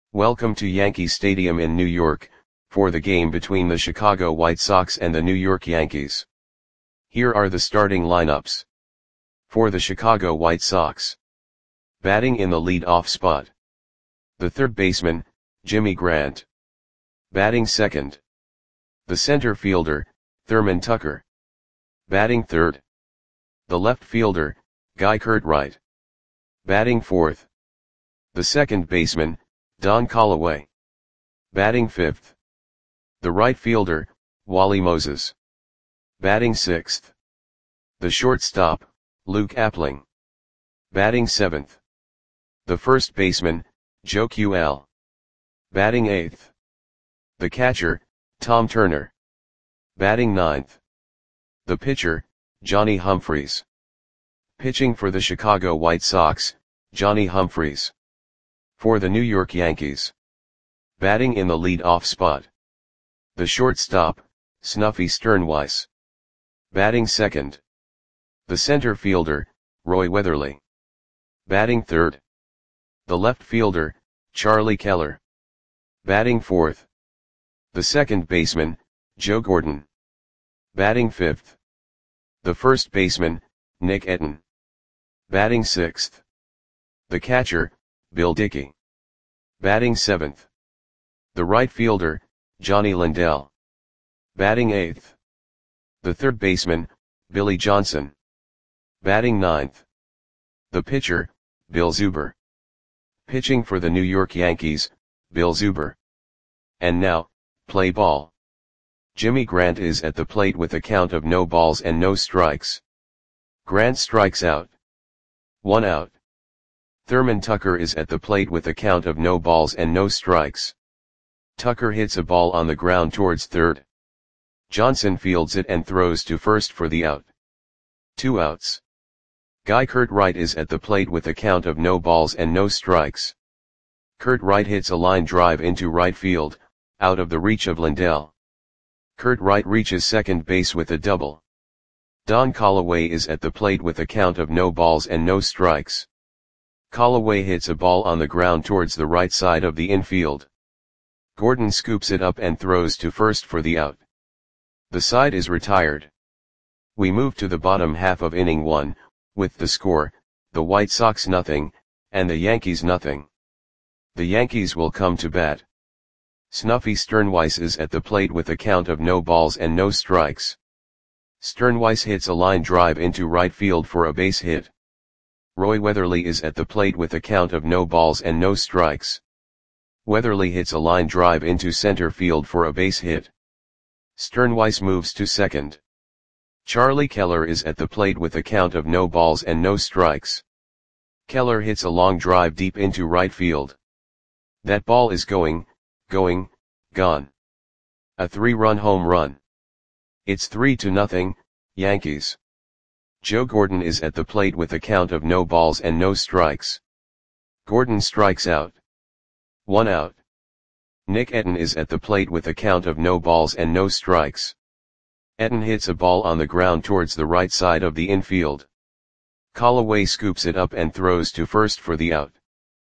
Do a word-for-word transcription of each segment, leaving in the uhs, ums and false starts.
Welcome to Yankee Stadium in New York, for the game between the Chicago White Sox and the New York Yankees. Here are the starting lineups. For the Chicago White Sox. Batting in the lead-off spot. The third baseman, Jimmy Grant. Batting second. The center fielder, Thurman Tucker. Batting third. The left fielder, Guy Curtright. Batting fourth. The second baseman, Don Callaway. Batting fifth. The right fielder, Wally Moses. Batting sixth. The shortstop, Luke Appling. Batting seventh. The first baseman, Joe Q L. Batting eighth. The catcher, Tom Turner. Batting ninth. The pitcher, Johnny Humphreys. Pitching for the Chicago White Sox, Johnny Humphreys. For the New York Yankees. Batting in the lead-off spot. The shortstop, Snuffy Sternweiss. Batting second. The center fielder, Roy Weatherly. Batting third. The left fielder, Charlie Keller. Batting fourth. The second baseman, Joe Gordon. Batting fifth. The first baseman, Nick Etten. Batting sixth. The catcher, Bill Dickey. Batting seventh. The right fielder, Johnny Lindell. Batting eighth. The third baseman, Billy Johnson. Batting ninth. The pitcher, Bill Zuber. Pitching for the New York Yankees, Bill Zuber. And now, play ball. Jimmy Grant is at the plate with a count of no balls and no strikes. Grant strikes out. One out. Thurman Tucker is at the plate with a count of no balls and no strikes. Tucker hits a ball on the ground towards third. Johnson fields it and throws to first for the out. Two outs. Guy Curtright is at the plate with a count of no balls and no strikes. Curtright hits a line drive into right field, out of the reach of Lindell. Curtright reaches second base with a double. Don Callaway is at the plate with a count of no balls and no strikes. Callaway hits a ball on the ground towards the right side of the infield. Gordon scoops it up and throws to first for the out. The side is retired. We move to the bottom half of inning one, with the score, the White Sox nothing, and the Yankees nothing. The Yankees will come to bat. Snuffy Sternweiss is at the plate with a count of no balls and no strikes. Sternweiss hits a line drive into right field for a base hit. Roy Weatherly is at the plate with a count of no balls and no strikes. Weatherly hits a line drive into center field for a base hit. Sternweiss moves to second. Charlie Keller is at the plate with a count of no balls and no strikes. Keller hits a long drive deep into right field. That ball is going, going, gone. A three-run home run. It's three to nothing, Yankees. Joe Gordon is at the plate with a count of no balls and no strikes. Gordon strikes out. One out. Nick Etten is at the plate with a count of no balls and no strikes. Etten hits a ball on the ground towards the right side of the infield. Callaway scoops it up and throws to first for the out.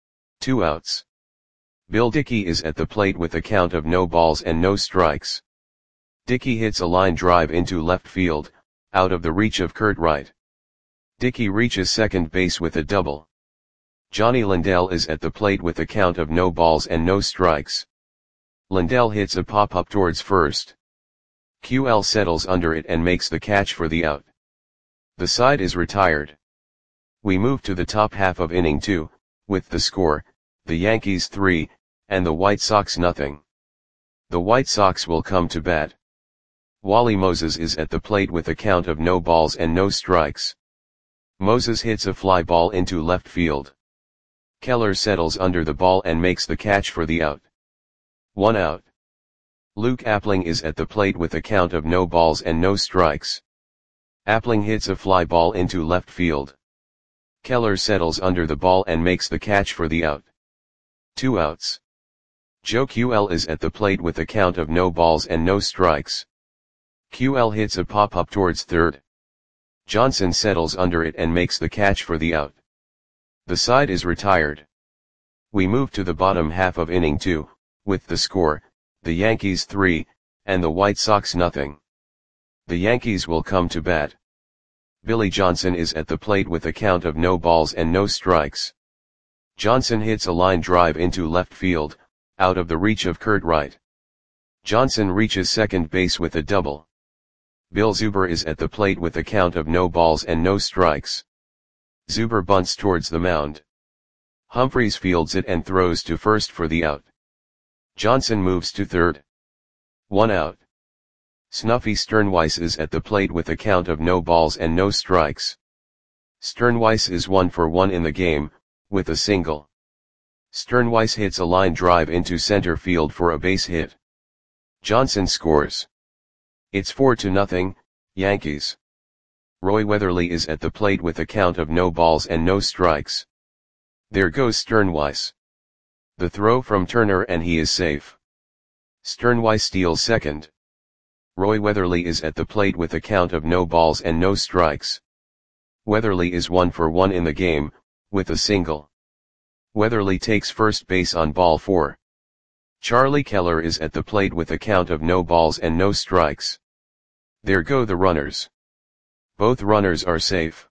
Two outs. Bill Dickey is at the plate with a count of no balls and no strikes. Dickey hits a line drive into left field, out of the reach of Curtright. Dickey reaches second base with a double. Johnny Lindell is at the plate with a count of no balls and no strikes. Lindell hits a pop-up towards first. Q L settles under it and makes the catch for the out. The side is retired. We move to the top half of inning two, with the score, the Yankees three, and the White Sox nothing. The White Sox will come to bat. Wally Moses is at the plate with a count of no balls and no strikes. Moses hits a fly ball into left field. Keller settles under the ball and makes the catch for the out. One out. Luke Appling is at the plate with a count of no balls and no strikes. Appling hits a fly ball into left field. Keller settles under the ball and makes the catch for the out. Two outs. Joe Q L is at the plate with a count of no balls and no strikes. Q L hits a pop-up towards third. Johnson settles under it and makes the catch for the out. The side is retired. We move to the bottom half of inning two, with the score, the Yankees three, and the White Sox nothing. The Yankees will come to bat. Billy Johnson is at the plate with a count of no balls and no strikes. Johnson hits a line drive into left field, out of the reach of Kurt Wright. Johnson reaches second base with a double. Bill Zuber is at the plate with a count of no balls and no strikes. Zuber bunts towards the mound. Humphries fields it and throws to first for the out. Johnson moves to third. One out. Snuffy Sternweiss is at the plate with a count of no balls and no strikes. Sternweiss is one for one in the game, with a single. Sternweiss hits a line drive into center field for a base hit. Johnson scores. It's four to nothing, Yankees. Roy Weatherly is at the plate with a count of no balls and no strikes. There goes Sternweiss. The throw from Turner and he is safe. Sternweiss steals second. Roy Weatherly is at the plate with a count of no balls and no strikes. Weatherly is one for one in the game, with a single. Weatherly takes first base on ball four. Charlie Keller is at the plate with a count of no balls and no strikes. There go the runners. Both runners are safe.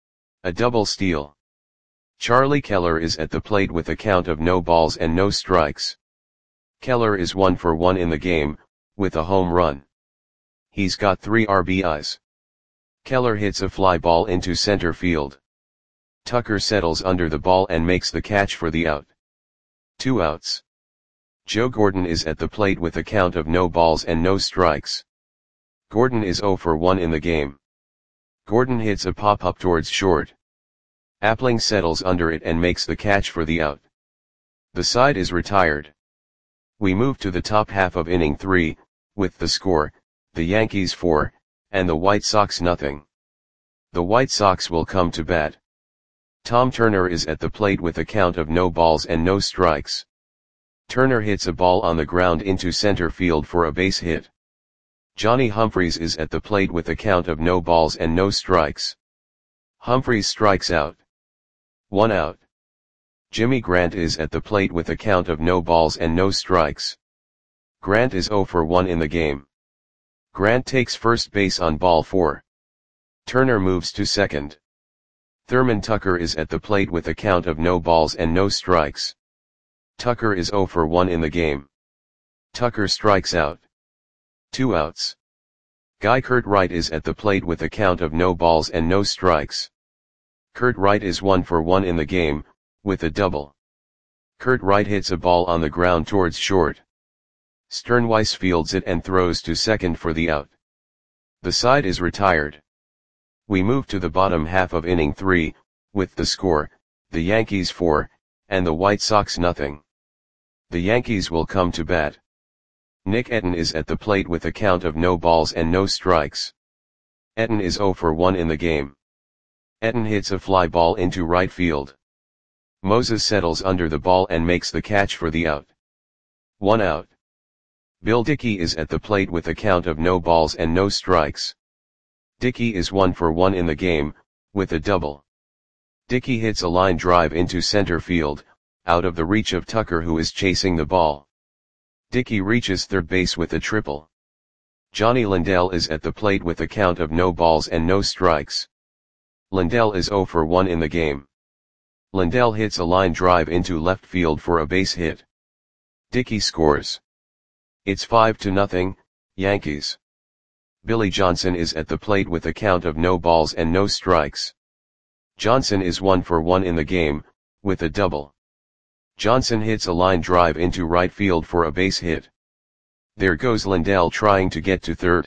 A double steal. Charlie Keller is at the plate with a count of no balls and no strikes. Keller is one for one in the game, with a home run. He's got three R B Is. Keller hits a fly ball into center field. Tucker settles under the ball and makes the catch for the out. Two outs. Joe Gordon is at the plate with a count of no balls and no strikes. Gordon is zero for one in the game. Gordon hits a pop-up towards short. Appling settles under it and makes the catch for the out. The side is retired. We move to the top half of inning three, with the score, the Yankees four, and the White Sox nothing. The White Sox will come to bat. Tom Turner is at the plate with a count of no balls and no strikes. Turner hits a ball on the ground into center field for a base hit. Johnny Humphries is at the plate with a count of no balls and no strikes. Humphries strikes out. One out. Jimmy Grant is at the plate with a count of no balls and no strikes. Grant is zero for one in the game. Grant takes first base on ball four. Turner moves to second. Thurman Tucker is at the plate with a count of no balls and no strikes. Tucker is zero for one in the game. Tucker strikes out. Two outs. Guy Kurt Wright is at the plate with a count of no balls and no strikes. Kurt Wright is one for one in the game, with a double. Kurt Wright hits a ball on the ground towards short. Sternweiss fields it and throws to second for the out. The side is retired. We move to the bottom half of inning three, with the score, the Yankees four, and the White Sox nothing. The Yankees will come to bat. Nick Etten is at the plate with a count of no balls and no strikes. Etten is zero for one in the game. Etten hits a fly ball into right field. Moses settles under the ball and makes the catch for the out. One out. Bill Dickey is at the plate with a count of no balls and no strikes. Dickey is one for one in the game, with a double. Dickey hits a line drive into center field, out of the reach of Tucker who is chasing the ball. Dickey reaches third base with a triple. Johnny Lindell is at the plate with a count of no balls and no strikes. Lindell is zero for one in the game. Lindell hits a line drive into left field for a base hit. Dickey scores. It's five to nothing, Yankees. Billy Johnson is at the plate with a count of no balls and no strikes. Johnson is one for one in the game, with a double. Johnson hits a line drive into right field for a base hit. There goes Lindell trying to get to third.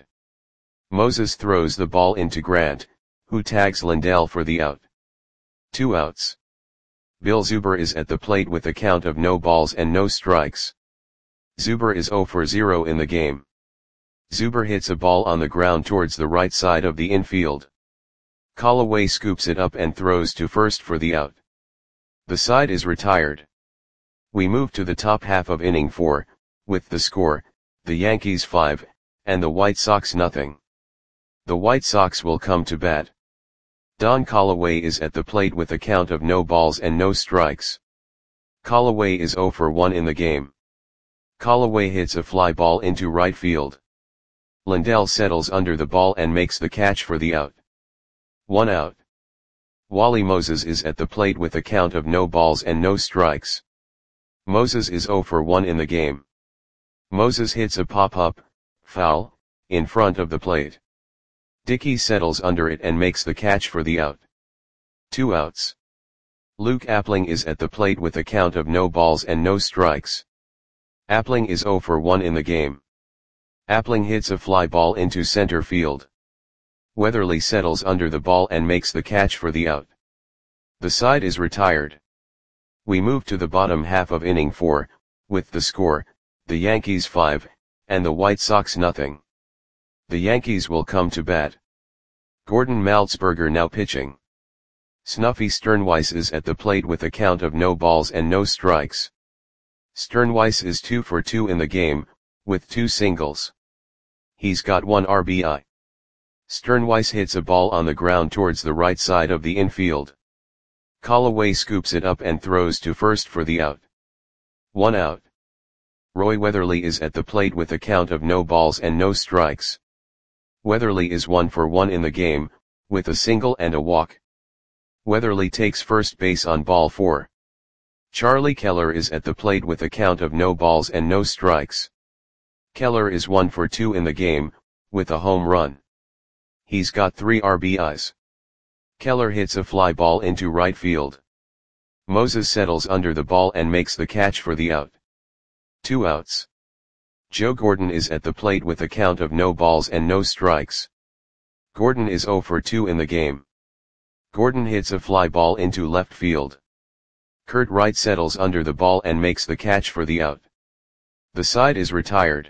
Moses throws the ball into Grant, who tags Lindell for the out. Two outs. Bill Zuber is at the plate with a count of no balls and no strikes. Zuber is zero for zero in the game. Zuber hits a ball on the ground towards the right side of the infield. Callaway scoops it up and throws to first for the out. The side is retired. We move to the top half of inning four, with the score, the Yankees five, and the White Sox nothing. The White Sox will come to bat. Don Callaway is at the plate with a count of no balls and no strikes. Callaway is zero for one in the game. Callaway hits a fly ball into right field. Lindell settles under the ball and makes the catch for the out. One out. Wally Moses is at the plate with a count of no balls and no strikes. Moses is zero for one in the game. Moses hits a pop-up, foul, in front of the plate. Dickey settles under it and makes the catch for the out. Two outs. Luke Appling is at the plate with a count of no balls and no strikes. Appling is zero for one in the game. Appling hits a fly ball into center field. Weatherly settles under the ball and makes the catch for the out. The side is retired. We move to the bottom half of inning four, with the score, the Yankees five, and the White Sox nothing. The Yankees will come to bat. Gordon Maltzberger now pitching. Snuffy Sternweiss is at the plate with a count of no balls and no strikes. Sternweiss is two for two in the game, with two singles. He's got one R B I. Sternweiss hits a ball on the ground towards the right side of the infield. Callaway scoops it up and throws to first for the out. One out. Roy Weatherly is at the plate with a count of no balls and no strikes. Weatherly is one for one in the game, with a single and a walk. Weatherly takes first base on ball four. Charlie Keller is at the plate with a count of no balls and no strikes. Keller is one for two in the game, with a home run. He's got three R B Is. Keller hits a fly ball into right field. Moses settles under the ball and makes the catch for the out. Two outs. Joe Gordon is at the plate with a count of no balls and no strikes. Gordon is zero for two in the game. Gordon hits a fly ball into left field. Kurt Wright settles under the ball and makes the catch for the out. The side is retired.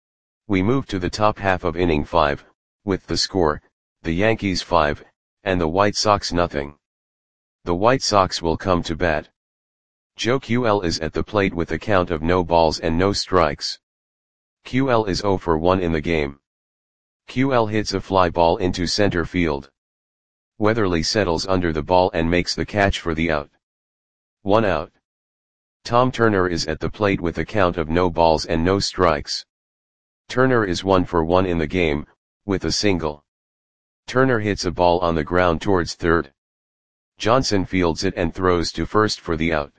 We move to the top half of inning five, with the score, the Yankees five, and the White Sox nothing. The White Sox will come to bat. Joe Q L is at the plate with a count of no balls and no strikes. Q L is zero for one in the game. Q L hits a fly ball into center field. Weatherly settles under the ball and makes the catch for the out. One out. Tom Turner is at the plate with a count of no balls and no strikes. Turner is one for one in the game, with a single. Turner hits a ball on the ground towards third. Johnson fields it and throws to first for the out.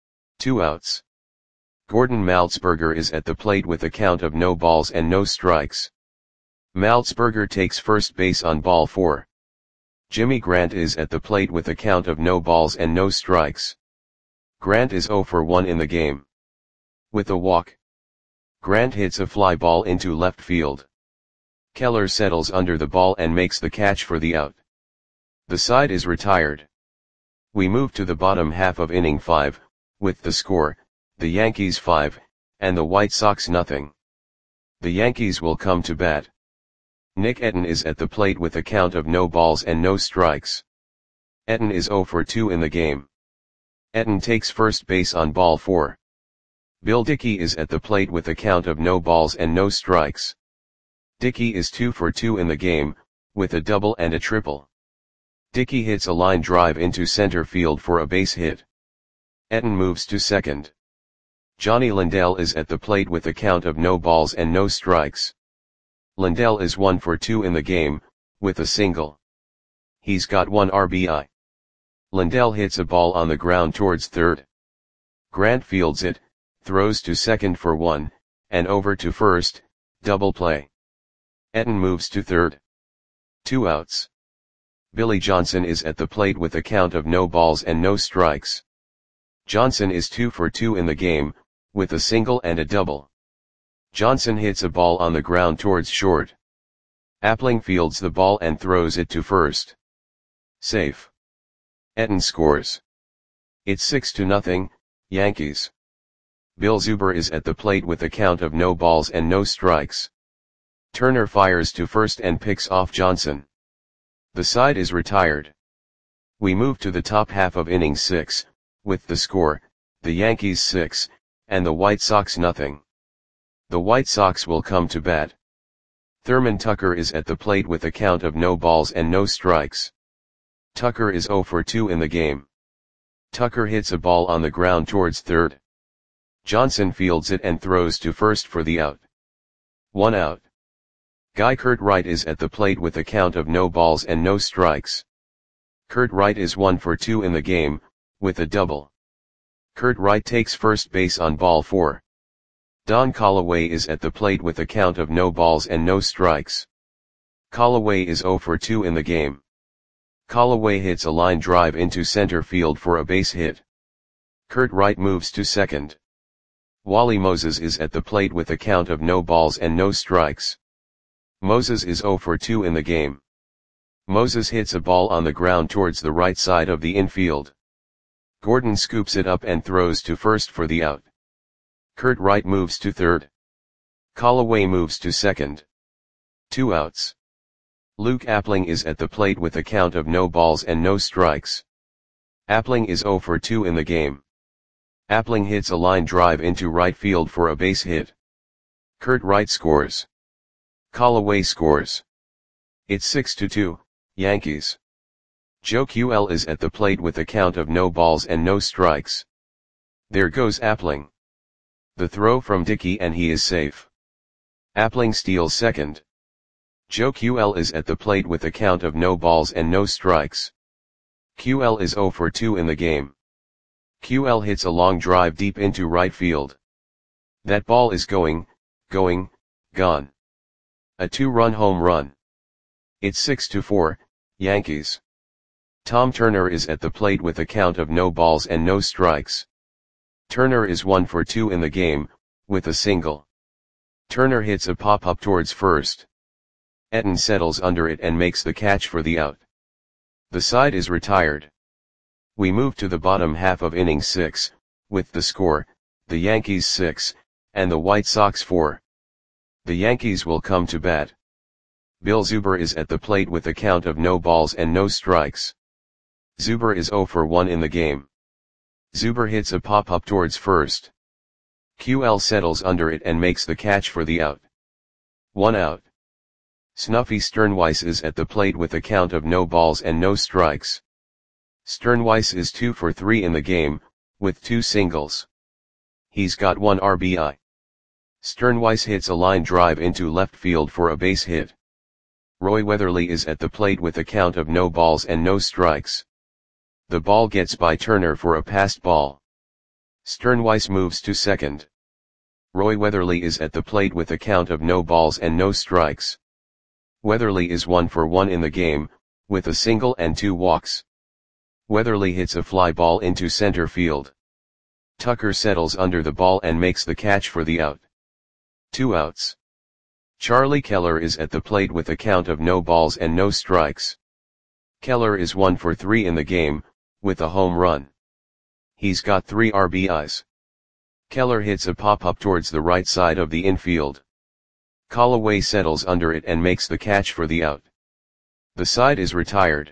Two outs. Gordon Maltzberger is at the plate with a count of no balls and no strikes. Maltzberger takes first base on ball four. Jimmy Grant is at the plate with a count of no balls and no strikes. Grant is zero for one in the game. With a walk. Grant hits a fly ball into left field. Keller settles under the ball and makes the catch for the out. The side is retired. We move to the bottom half of inning five, with the score, the Yankees five, and the White Sox nothing. The Yankees will come to bat. Nick Etten is at the plate with a count of no balls and no strikes. Etten is zero for two in the game. Etten takes first base on ball four. Bill Dickey is at the plate with a count of no balls and no strikes. Dickey is two for two in the game, with a double and a triple. Dickey hits a line drive into center field for a base hit. Etten moves to second. Johnny Lindell is at the plate with a count of no balls and no strikes. Lindell is one for two in the game, with a single. He's got one R B I. Lindell hits a ball on the ground towards third. Grant fields it, throws to second for one, and over to first, double play. Etten moves to third. Two outs. Billy Johnson is at the plate with a count of no balls and no strikes. Johnson is two for two in the game, with a single and a double. Johnson hits a ball on the ground towards short. Appling fields the ball and throws it to first. Safe. Etten scores. It's six to nothing, Yankees. Bill Zuber is at the plate with a count of no balls and no strikes. Turner fires to first and picks off Johnson. The side is retired. We move to the top half of inning six, with the score, the Yankees six, and the White Sox nothing. The White Sox will come to bat. Thurman Tucker is at the plate with a count of no balls and no strikes. Tucker is zero for two in the game. Tucker hits a ball on the ground towards third. Johnson fields it and throws to first for the out. One out. Guy Kurt Wright is at the plate with a count of no balls and no strikes. Kurt Wright is one for two in the game, with a double. Kurt Wright takes first base on ball four. Don Callaway is at the plate with a count of no balls and no strikes. Callaway is zero for two in the game. Callaway hits a line drive into center field for a base hit. Kurt Wright moves to second. Wally Moses is at the plate with a count of no balls and no strikes. Moses is zero for two in the game. Moses hits a ball on the ground towards the right side of the infield. Gordon scoops it up and throws to first for the out. Kurt Wright moves to third. Callaway moves to second. Two outs. Luke Appling is at the plate with a count of no balls and no strikes. Appling is zero for two in the game. Appling hits a line drive into right field for a base hit. Kurt Wright scores. Callaway scores. It's six to two, Yankees. Joe Q L is at the plate with a count of no balls and no strikes. There goes Appling. The throw from Dickey and he is safe. Appling steals second. Joe Q L is at the plate with a count of no balls and no strikes. Q L is zero for two in the game. Q L hits a long drive deep into right field. That ball is going, going, gone. A two-run home run. It's six to four, Yankees. Tom Turner is at the plate with a count of no balls and no strikes. Turner is one for two in the game, with a single. Turner hits a pop-up towards first. Etten settles under it and makes the catch for the out. The side is retired. We move to the bottom half of inning six, with the score, the Yankees six, and the White Sox four. The Yankees will come to bat. Bill Zuber is at the plate with a count of no balls and no strikes. Zuber is zero for one in the game. Zuber hits a pop-up towards first. Q L settles under it and makes the catch for the out. One out. Snuffy Sternweiss is at the plate with a count of no balls and no strikes. Sternweiss is two for three in the game, with two singles. He's got one R B I. Sternweiss hits a line drive into left field for a base hit. Roy Weatherly is at the plate with a count of no balls and no strikes. The ball gets by Turner for a passed ball. Sternweiss moves to second. Roy Weatherly is at the plate with a count of no balls and no strikes. Weatherly is one for one in the game, with a single and two walks. Weatherly hits a fly ball into center field. Tucker settles under the ball and makes the catch for the out. Two outs. Charlie Keller is at the plate with a count of no balls and no strikes. Keller is one for three in the game, with a home run. He's got three R B Is. Keller hits a pop-up towards the right side of the infield. Callaway settles under it and makes the catch for the out. The side is retired.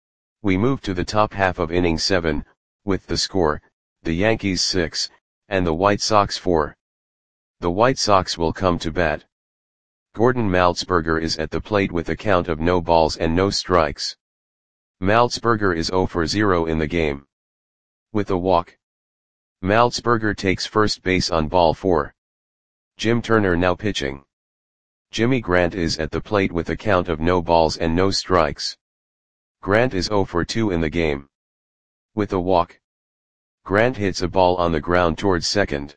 We move to the top half of inning seven, with the score, the Yankees six, and the White Sox four. The White Sox will come to bat. Gordon Maltzberger is at the plate with a count of no balls and no strikes. Maltzberger is zero for zero in the game. With a walk. Maltzberger takes first base on ball four. Jim Turner now pitching. Jimmy Grant is at the plate with a count of no balls and no strikes. Grant is zero for two in the game. With a walk. Grant hits a ball on the ground towards second.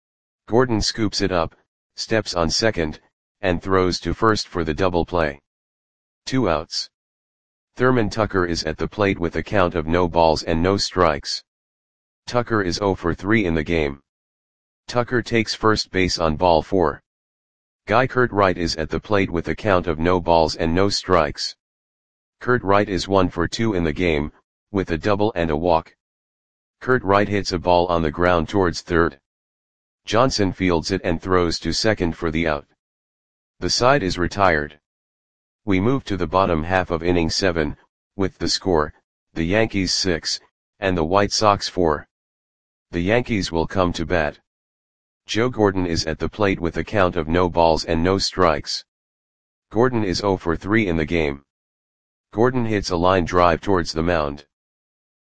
Gordon scoops it up, steps on second, and throws to first for the double play. Two outs. Thurman Tucker is at the plate with a count of no balls and no strikes. Tucker is zero for three in the game. Tucker takes first base on ball four. Guy Kurt Wright is at the plate with a count of no balls and no strikes. Kurt Wright is one for two in the game, with a double and a walk. Kurt Wright hits a ball on the ground towards third. Johnson fields it and throws to second for the out. The side is retired. We move to the bottom half of inning seven, with the score, the Yankees six, and the White Sox four. The Yankees will come to bat. Joe Gordon is at the plate with a count of no balls and no strikes. Gordon is zero for three in the game. Gordon hits a line drive towards the mound.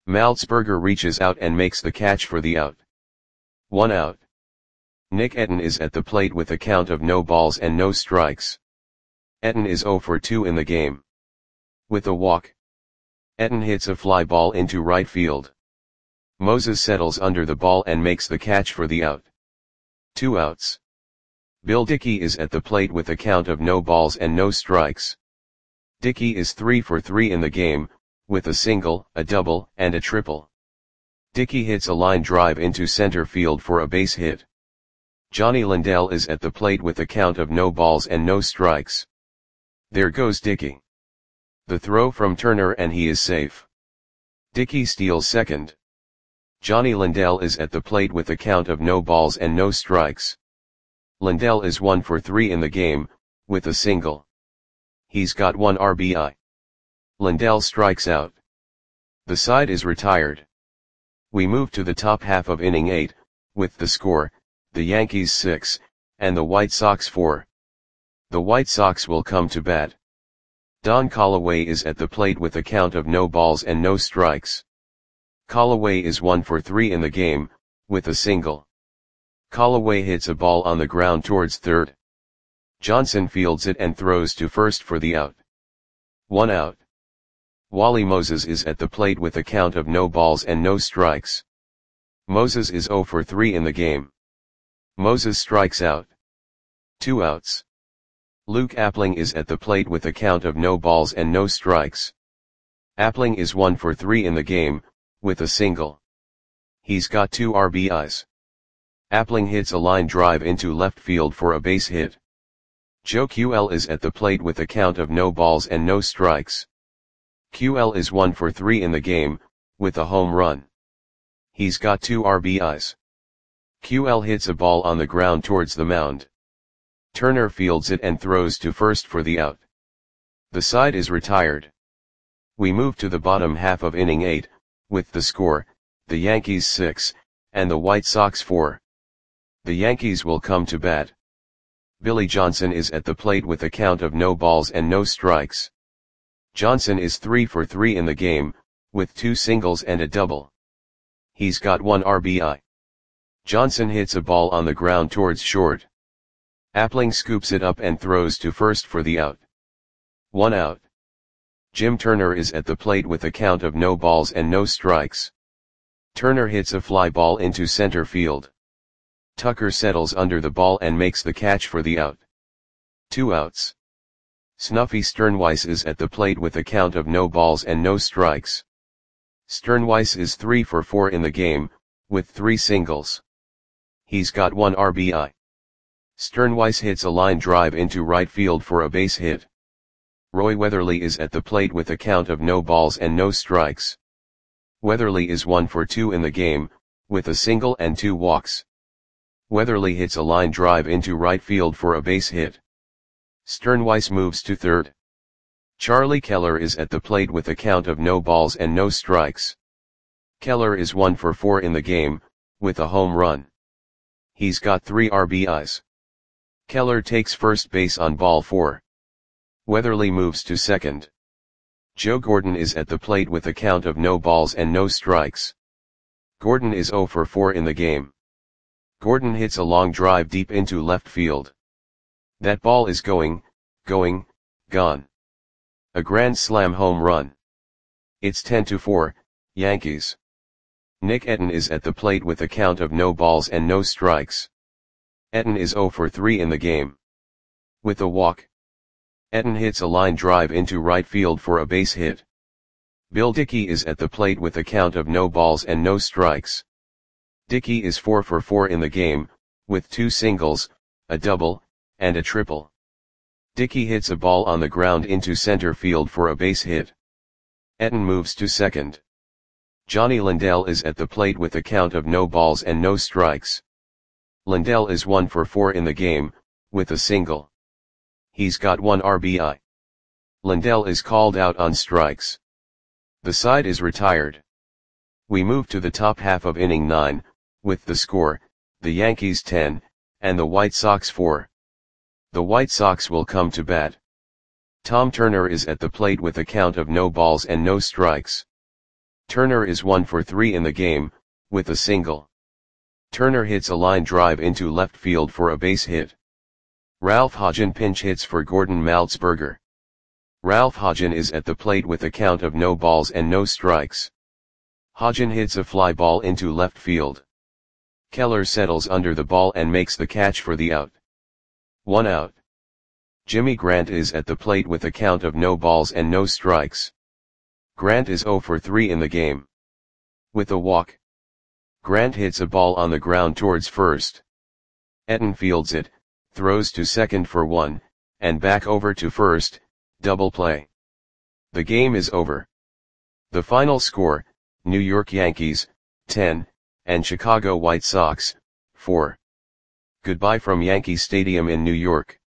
Maltzberger reaches out and makes the catch for the out. One out. Nick Etten is at the plate with a count of no balls and no strikes. Etten is zero for two in the game. With a walk, Etten hits a fly ball into right field. Moses settles under the ball and makes the catch for the out. Two outs. Bill Dickey is at the plate with a count of no balls and no strikes. Dickey is three for three in the game, with a single, a double, and a triple. Dickey hits a line drive into center field for a base hit. Johnny Lindell is at the plate with a count of no balls and no strikes. There goes Dickey. The throw from Turner and he is safe. Dickey steals second. Johnny Lindell is at the plate with a count of no balls and no strikes. Lindell is one for three in the game, with a single. He's got one R B I. Lindell strikes out. The side is retired. We move to the top half of inning eight, with the score, the Yankees six, and the White Sox four. The White Sox will come to bat. Don Callaway is at the plate with a count of no balls and no strikes. Callaway is one for three in the game, with a single. Callaway hits a ball on the ground towards third. Johnson fields it and throws to first for the out. One out. Wally Moses is at the plate with a count of no balls and no strikes. Moses is zero for three in the game. Moses strikes out. Two outs. Luke Appling is at the plate with a count of no balls and no strikes. Appling is one for three in the game, with a single. He's got two R B Is. Appling hits a line drive into left field for a base hit. Joe Q L is at the plate with a count of no balls and no strikes. Q L is one for three in the game, with a home run. He's got two R B Is. Q L hits a ball on the ground towards the mound. Turner fields it and throws to first for the out. The side is retired. We move to the bottom half of inning eight, with the score, the Yankees six, and the White Sox four. The Yankees will come to bat. Billy Johnson is at the plate with a count of no balls and no strikes. Johnson is three for three in the game, with two singles and a double. He's got one R B I. Johnson hits a ball on the ground towards short. Appling scoops it up and throws to first for the out. One out. Jim Turner is at the plate with a count of no balls and no strikes. Turner hits a fly ball into center field. Tucker settles under the ball and makes the catch for the out. Two outs. Snuffy Sternweiss is at the plate with a count of no balls and no strikes. Sternweiss is three for four in the game, with three singles. He's got one R B I. Sternweiss hits a line drive into right field for a base hit. Roy Weatherly is at the plate with a count of no balls and no strikes. Weatherly is one for two in the game, with a single and two walks. Weatherly hits a line drive into right field for a base hit. Sternweiss moves to third. Charlie Keller is at the plate with a count of no balls and no strikes. Keller is one for four in the game, with a home run. He's got three R B Is. Keller takes first base on ball four. Weatherly moves to second. Joe Gordon is at the plate with a count of no balls and no strikes. Gordon is zero for four in the game. Gordon hits a long drive deep into left field. That ball is going, going, gone. A grand slam home run. It's ten to four, Yankees. Nick Etten is at the plate with a count of no balls and no strikes. Etten is zero for three in the game. With a walk, Etten hits a line drive into right field for a base hit. Bill Dickey is at the plate with a count of no balls and no strikes. Dickey is four for four in the game, with two singles, a double, and a triple. Dickey hits a ball on the ground into center field for a base hit. Etten moves to second. Johnny Lindell is at the plate with a count of no balls and no strikes. Lindell is one for four in the game, with a single. He's got one R B I. Lindell is called out on strikes. The side is retired. We move to the top half of inning nine, with the score, the Yankees ten, and the White Sox four. The White Sox will come to bat. Tom Turner is at the plate with a count of no balls and no strikes. Turner is one for three in the game, with a single. Turner hits a line drive into left field for a base hit. Ralph Hodgen pinch hits for Gordon Maltzberger. Ralph Hodgen is at the plate with a count of no balls and no strikes. Hodgen hits a fly ball into left field. Keller settles under the ball and makes the catch for the out. One out. Jimmy Grant is at the plate with a count of no balls and no strikes. Grant is zero for three in the game. With a walk. Grant hits a ball on the ground towards first. Etten fields it, throws to second for one, and back over to first, double play. The game is over. The final score, New York Yankees, ten, and Chicago White Sox, four. Goodbye from Yankee Stadium in New York.